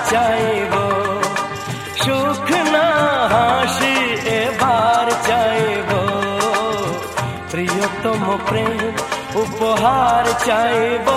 চাইব, সুখ না হাসি এবার চাইব, প্রিয়তম প্রেম উপহার চাইব।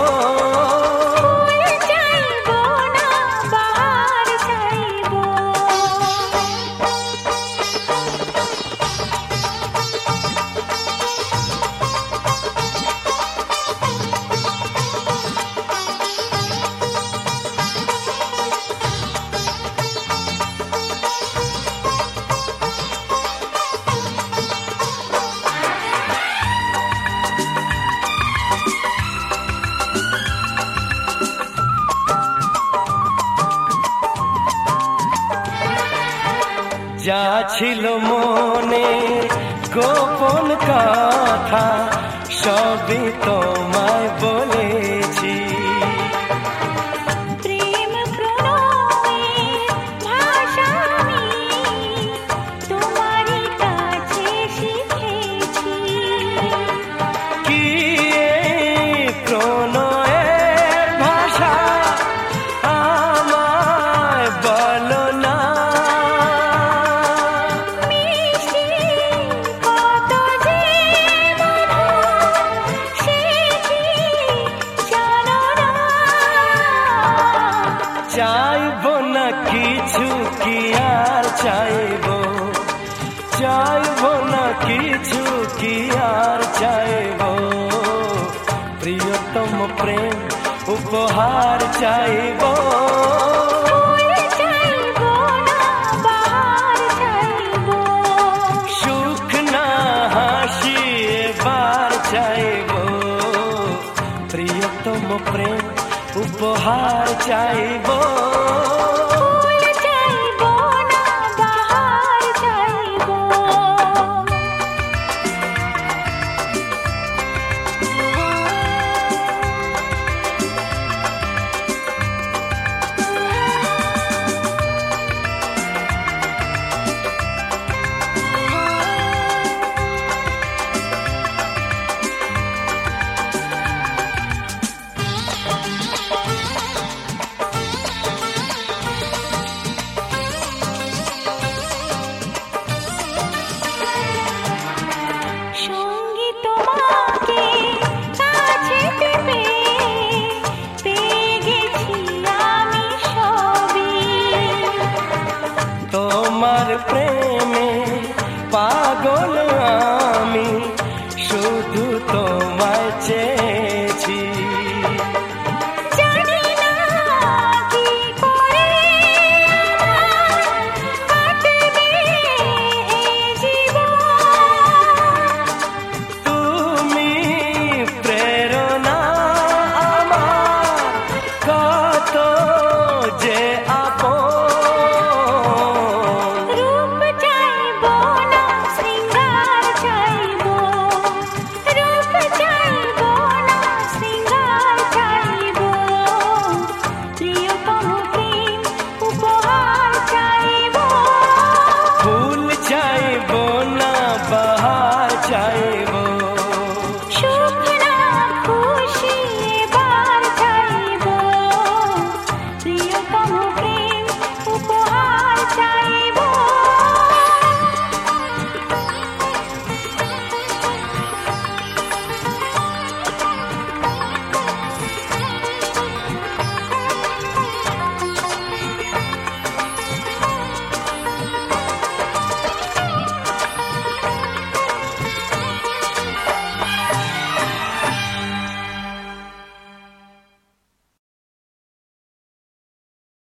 যা ছিল মনে গোপন কথা সবই তোমায় বলেছি, প্রেম প্রণয়ের ভাষা আমি তোমারই কাছে শিখেছি। কি প্রণয়ের ভাষা আমায় বলো না, চাইব না কিছু কি আর চাইব, চাইব না কিছু কি আর চাইব, প্রিয়তম প্রেম উপহার চাইব। সুখ না হাসি এবার চাইব, প্রিয়তম প্রেম উপহার চাইব।